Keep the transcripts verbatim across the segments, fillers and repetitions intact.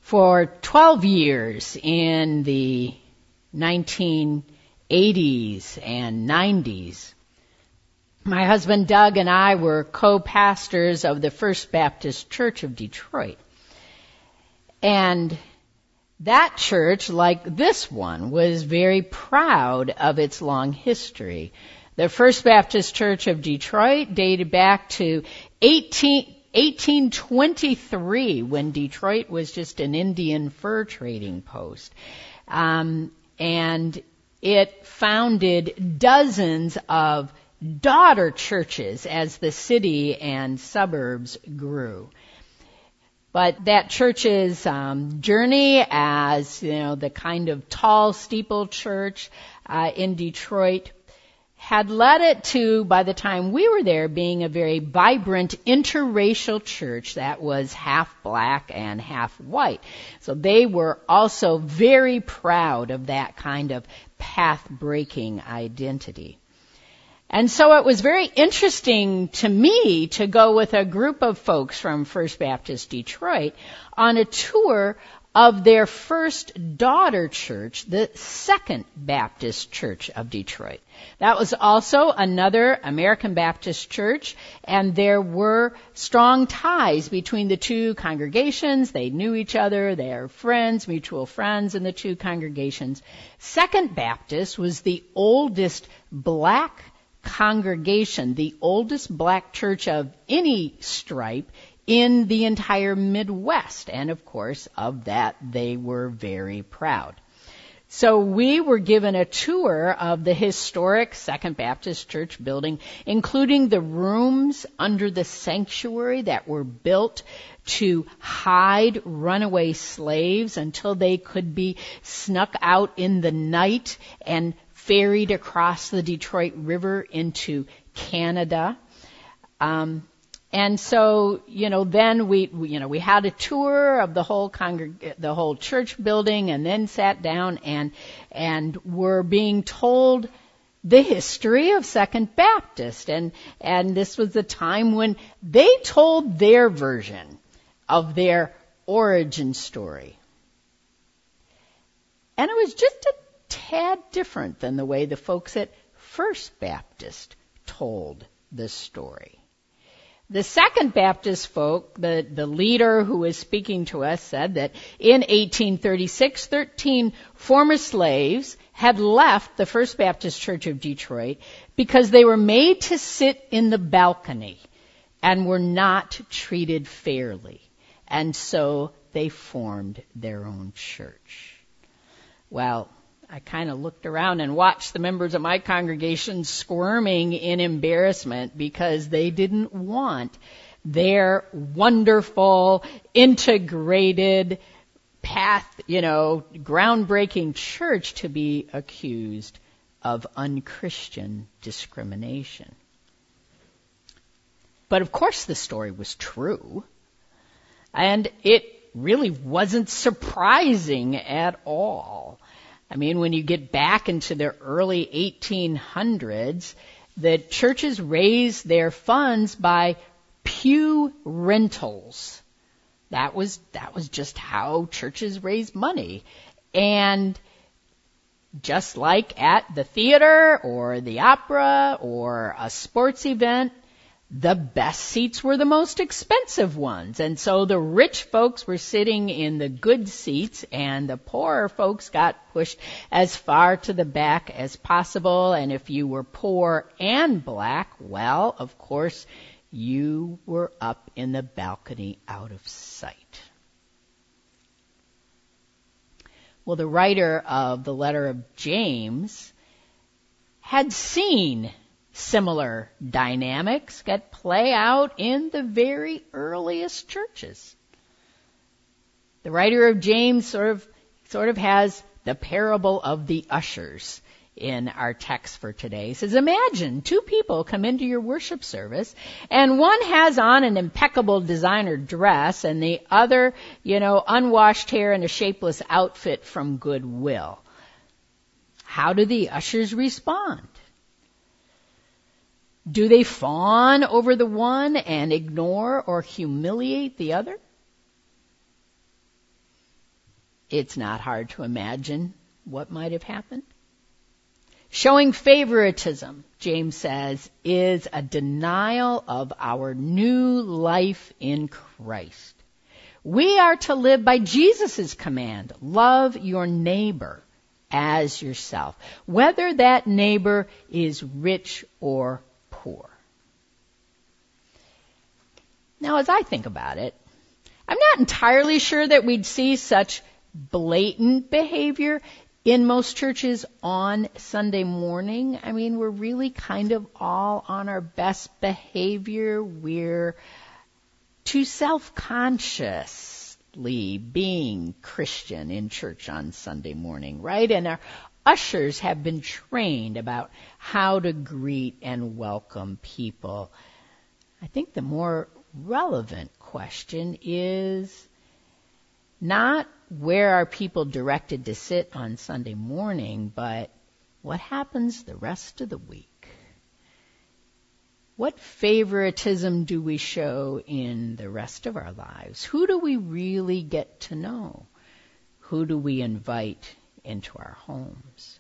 For twelve years in the nineteen eighties and nineties, my husband Doug and I were co-pastors of the First Baptist Church of Detroit. And that church, like this one, was very proud of its long history. The First Baptist Church of Detroit dated back to eighteen twenty-three, when Detroit was just an Indian fur trading post. Um, and it founded dozens of daughter churches as the city and suburbs grew. But that church's um, journey as, you know, the kind of tall steeple church uh, in Detroit had led it to, by the time we were there, being a very vibrant interracial church that was half black and half white. So they were also very proud of that kind of path-breaking identity. And so it was very interesting to me to go with a group of folks from First Baptist Detroit on a tour of their first daughter church, the Second Baptist Church of Detroit. That was also another American Baptist church, and there were strong ties between the two congregations. They knew each other, they are friends, mutual friends in the two congregations. Second Baptist was the oldest black congregation, the oldest black church of any stripe in the entire Midwest. And of course, of that, they were very proud. So we were given a tour of the historic Second Baptist Church building, including the rooms under the sanctuary that were built to hide runaway slaves until they could be snuck out in the night and ferried across the Detroit River into Canada. Um, And so, you know, then we, we, you know, we had a tour of the whole congreg- the whole church building, and then sat down and, and were being told the history of Second Baptist. And, and this was the time when they told their version of their origin story. And it was just a tad different than the way the folks at First Baptist told the story. The Second Baptist folk, the, the leader who was speaking to us, said that in eighteen thirty-six, thirteen former slaves had left the First Baptist Church of Detroit because they were made to sit in the balcony and were not treated fairly. And so they formed their own church. Well, I kind of looked around and watched the members of my congregation squirming in embarrassment because they didn't want their wonderful, integrated, path, you know, groundbreaking church to be accused of unchristian discrimination. But of course the story was true, and it really wasn't surprising at all. I mean, when you get back into the early eighteen hundreds, the churches raised their funds by pew rentals. That was, that was just how churches raised money. And just like at the theater or the opera or a sports event, the best seats were the most expensive ones. And so the rich folks were sitting in the good seats, and the poorer folks got pushed as far to the back as possible. And if you were poor and black, well, of course, you were up in the balcony out of sight. Well, the writer of the letter of James had seen similar dynamics that play out in the very earliest churches. The writer of James sort of sort of has the parable of the ushers in our text for today. He says, imagine two people come into your worship service, and one has on an impeccable designer dress, and the other, you know, unwashed hair and a shapeless outfit from Goodwill. How do the ushers respond? Do they fawn over the one and ignore or humiliate the other? It's not hard to imagine what might have happened. Showing favoritism, James says, is a denial of our new life in Christ. We are to live by Jesus' command, love your neighbor as yourself, whether that neighbor is rich or poor. Now, as I think about it, I'm not entirely sure that we'd see such blatant behavior in most churches on Sunday morning. I mean, we're really kind of all on our best behavior. We're too self-consciously being Christian in church on Sunday morning, right? And our ushers have been trained about how to greet and welcome people. I think the more relevant question is not where are people directed to sit on Sunday morning, but what happens the rest of the week? What favoritism do we show in the rest of our lives? Who do we really get to know? Who do we invite into our homes?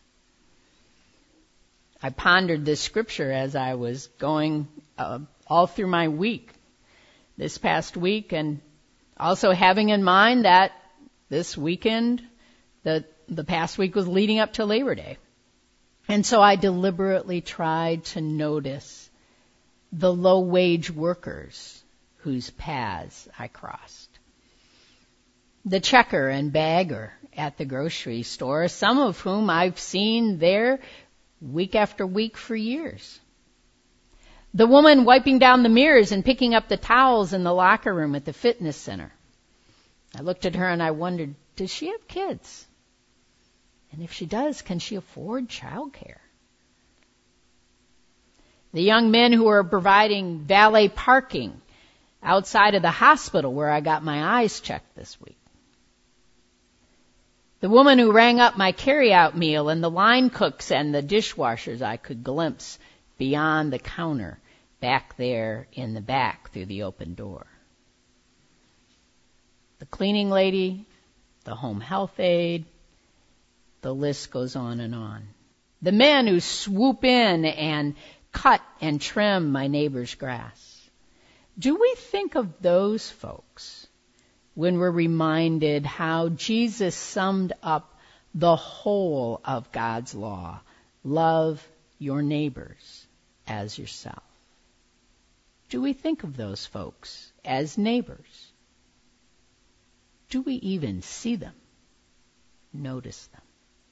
I pondered this scripture as I was going uh, all through my week, this past week, and also having in mind that this weekend, the, the past week was leading up to Labor Day. And so I deliberately tried to notice the low-wage workers whose paths I crossed. The checker and bagger at the grocery store, some of whom I've seen there week after week for years. The woman wiping down the mirrors and picking up the towels in the locker room at the fitness center. I looked at her and I wondered, does she have kids? And if she does, can she afford childcare? The young men who are providing valet parking outside of the hospital where I got my eyes checked this week. The woman who rang up my carry-out meal and the line cooks and the dishwashers I could glimpse beyond the counter back there in the back through the open door. The cleaning lady, the home health aide, the list goes on and on. The men who swoop in and cut and trim my neighbor's grass. Do we think of those folks when we're reminded how Jesus summed up the whole of God's law? Love your neighbors as yourself. Do we think of those folks as neighbors? Do we even see them? Notice them?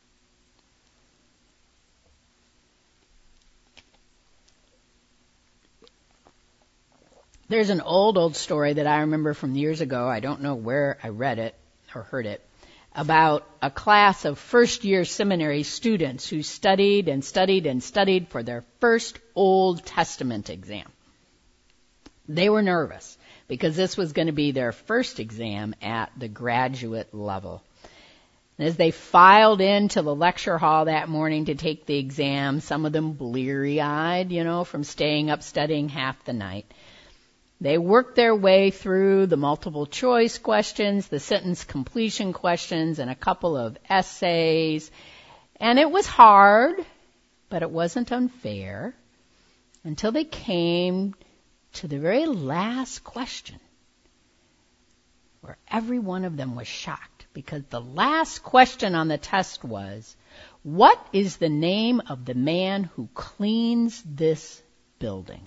There's an old, old story that I remember from years ago. I don't know where I read it or heard it, about a class of first-year seminary students who studied and studied and studied for their first Old Testament exam. They were nervous because this was going to be their first exam at the graduate level. And as they filed into the lecture hall that morning to take the exam, some of them bleary-eyed, you know, from staying up studying half the night, they worked their way through the multiple choice questions, the sentence completion questions, and a couple of essays. And it was hard, but it wasn't unfair until they came to the very last question, where every one of them was shocked, because the last question on the test was, what is the name of the man who cleans this building?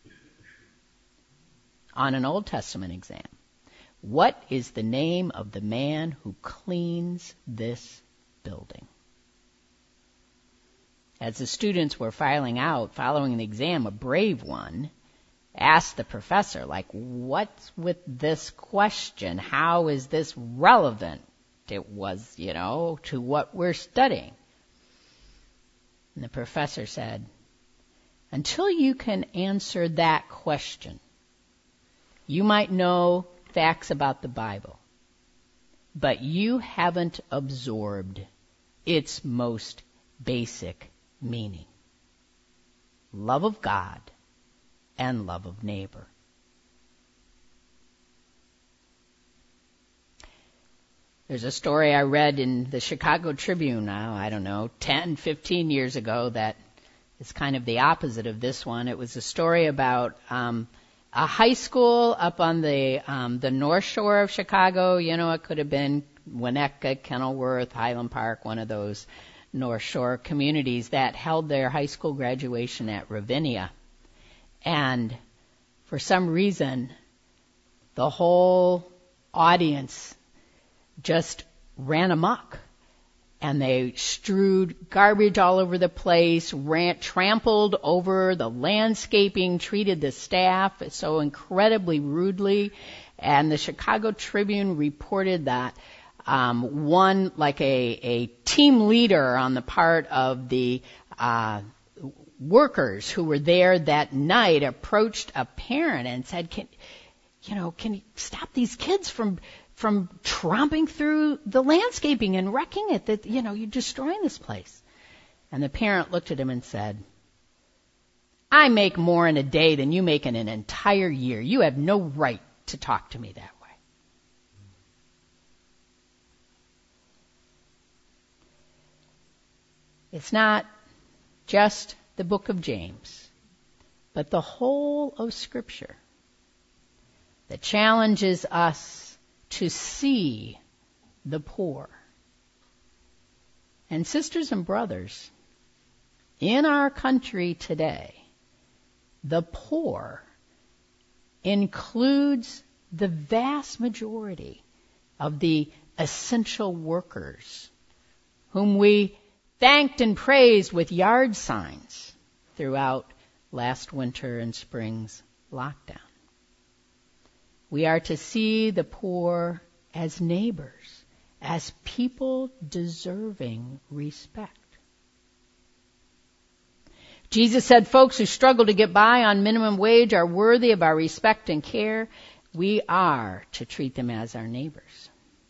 On an Old Testament exam. What is the name of the man who cleans this building? As the students were filing out, following the exam, a brave one asked the professor, like, what's with this question? How is this relevant? It was, you know, to what we're studying. And the professor said, until you can answer that question, you might know facts about the Bible, but you haven't absorbed its most basic meaning. Love of God and love of neighbor. There's a story I read in the Chicago Tribune now, I don't know, ten, fifteen years ago that is kind of the opposite of this one. It was a story about um, a high school up on the um, the North Shore of Chicago. You know, it could have been Winnetka, Kenilworth, Highland Park, one of those North Shore communities that held their high school graduation at Ravinia. And for some reason, the whole audience just ran amok. And they strewed garbage all over the place, ran, trampled over the landscaping, treated the staff so incredibly rudely. And the Chicago Tribune reported that um, one, like a, a team leader on the part of the uh, workers who were there that night, approached a parent and said, "Can, you know, can you stop these kids from from tromping through the landscaping and wrecking it? That, you know, you're destroying this place." And the parent looked at him and said, "I make more in a day than you make in an entire year. You have no right to talk to me that way." It's not just the book of James, but the whole of Scripture that challenges us to see the poor. And sisters and brothers, in our country today, the poor includes the vast majority of the essential workers whom we thanked and praised with yard signs throughout last winter and spring's lockdown. We are to see the poor as neighbors, as people deserving respect. Jesus said folks who struggle to get by on minimum wage are worthy of our respect and care. We are to treat them as our neighbors.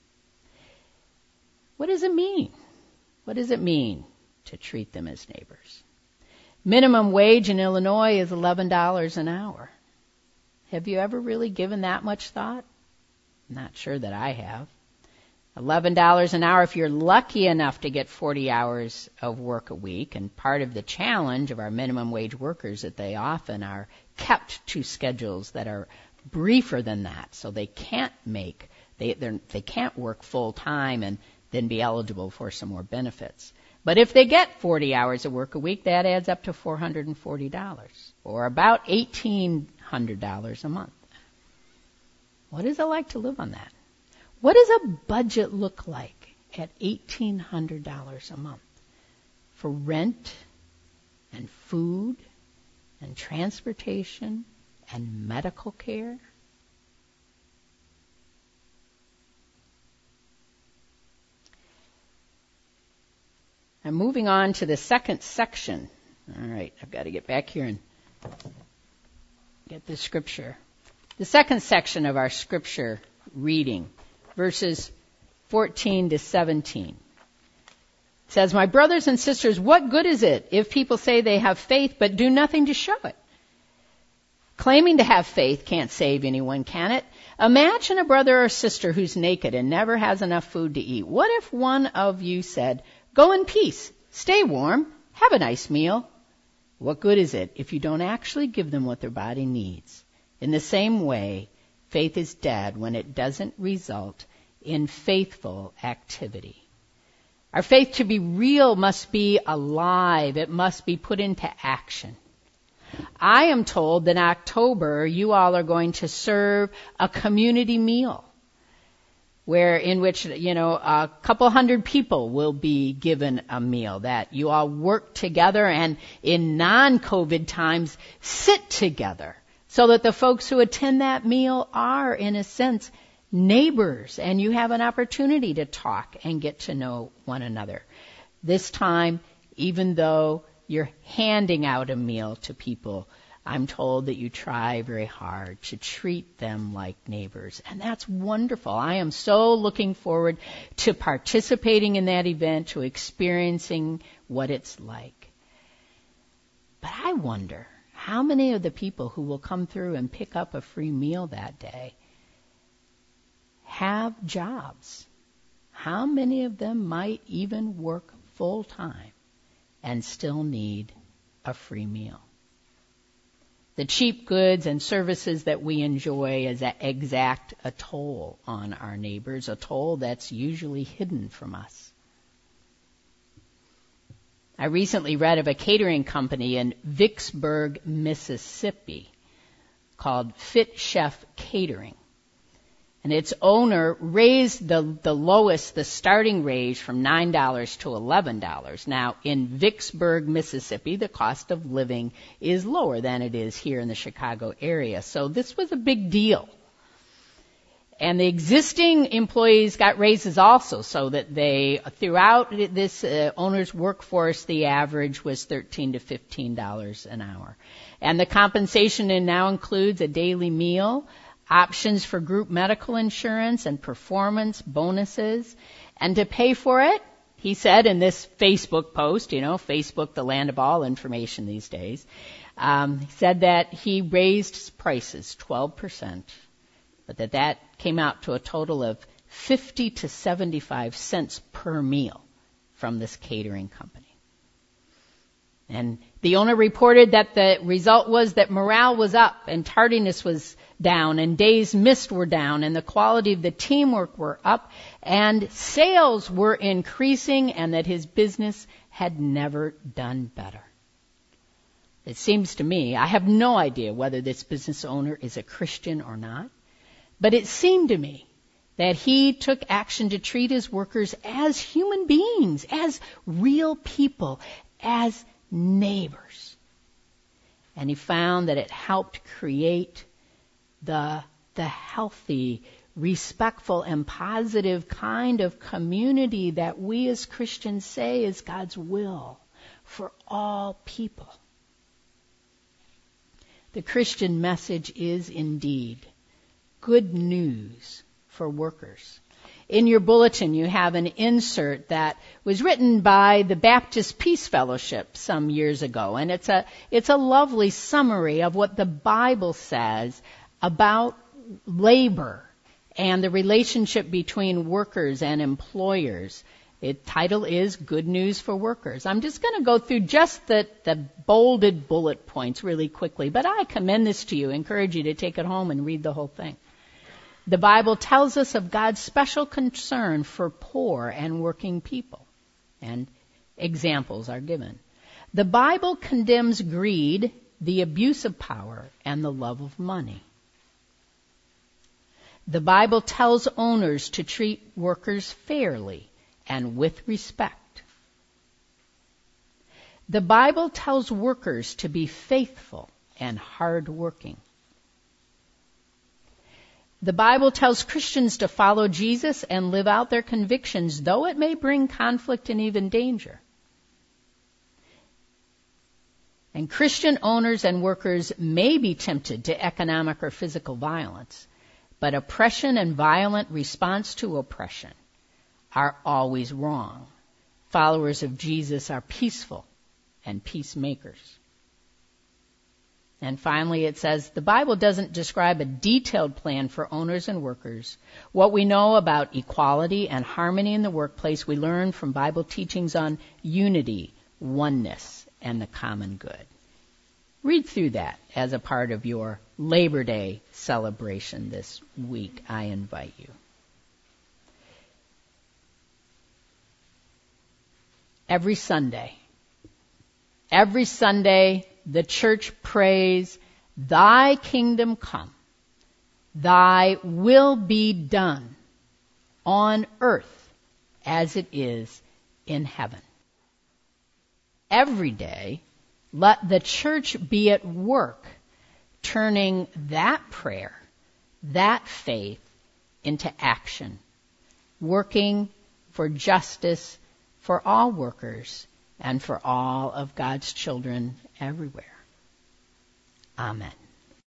What does it mean? What does it mean to treat them as neighbors? Minimum wage in Illinois is eleven dollars an hour. Have you ever really given that much thought? I'm not sure that I have. eleven dollars an hour if you're lucky enough to get forty hours of work a week. And part of the challenge of our minimum wage workers is that they often are kept to schedules that are briefer than that. So they can't make, they they can't work full time and then be eligible for some more benefits. But if they get forty hours of work a week, that adds up to four hundred forty dollars, or about eighteen hundred dollars a month. What is it like to live on that? What does a budget look like at eighteen hundred dollars a month for rent and food and transportation and medical care? I'm moving on to the second section. All right, I've got to get back here and get the scripture. The second section of our scripture reading, verses fourteen to seventeen. It says, "My brothers and sisters, what good is it if people say they have faith but do nothing to show it? Claiming to have faith can't save anyone, can it? Imagine a brother or sister who's naked and never has enough food to eat. What if one of you said, 'Go in peace, stay warm, have a nice meal'? What good is it if you don't actually give them what their body needs? In the same way, faith is dead when it doesn't result in faithful activity." Our faith to be real must be alive. It must be put into action. I am told that in October you all are going to serve a community meal, where in which, you know, a couple hundred people will be given a meal, that you all work together and in non-COVID times sit together, so that the folks who attend that meal are, in a sense, neighbors, and you have an opportunity to talk and get to know one another. This time, even though you're handing out a meal to people, I'm told that you try very hard to treat them like neighbors. And that's wonderful. I am so looking forward to participating in that event, to experiencing what it's like. But I wonder how many of the people who will come through and pick up a free meal that day have jobs how many of them might even work full time and still need a free meal? The cheap goods and services that we enjoy is that exact a toll on our neighbors, a toll that's usually hidden from us. I recently read of a catering company in Vicksburg, Mississippi called Fit Chef Catering. And its owner raised the, the lowest, the starting wage from nine dollars to eleven dollars. Now, in Vicksburg, Mississippi, the cost of living is lower than it is here in the Chicago area. So this was a big deal. And the existing employees got raises also, so that they, throughout this uh, owner's workforce, the average was thirteen to fifteen dollars an hour. And the compensation now includes a daily meal, options for group medical insurance, and performance bonuses. And to pay for it, he said in this Facebook post, you know, Facebook, the land of all information these days, um, he said that he raised prices twelve percent, but that that came out to a total of fifty to seventy-five cents per meal from this catering company. And the owner reported that the result was that morale was up and tardiness was down and days missed were down and the quality of the teamwork were up and sales were increasing and that his business had never done better. It seems to me, I have no idea whether this business owner is a Christian or not, but it seemed to me that he took action to treat his workers as human beings, as real people, as neighbors. And he found that it helped create the, the healthy, respectful, and positive kind of community that we as Christians say is God's will for all people. The Christian message is indeed good news for workers. In your bulletin, you have an insert that was written by the Baptist Peace Fellowship some years ago, and it's a it's a lovely summary of what the Bible says about labor and the relationship between workers and employers. The title is Good News for Workers. I'm just going to go through just the, the bolded bullet points really quickly, but I commend this to you, encourage you to take it home and read the whole thing. The Bible tells us of God's special concern for poor and working people, and examples are given. The Bible condemns greed, the abuse of power, and the love of money. The Bible tells owners to treat workers fairly and with respect. The Bible tells workers to be faithful and hardworking. The Bible tells Christians to follow Jesus and live out their convictions, though it may bring conflict and even danger. And Christian owners and workers may be tempted to economic or physical violence, but oppression and violent response to oppression are always wrong. Followers of Jesus are peaceful and peacemakers. And finally, it says, the Bible doesn't describe a detailed plan for owners and workers. What we know about equality and harmony in the workplace, we learn from Bible teachings on unity, oneness, and the common good. Read through that as a part of your Labor Day celebration this week, I invite you. Every Sunday, every Sunday, the church prays, Thy kingdom come, Thy will be done on earth as it is in heaven. Every day, let the church be at work, turning that prayer, that faith into action, working for justice for all workers and for all of God's children everywhere. Amen.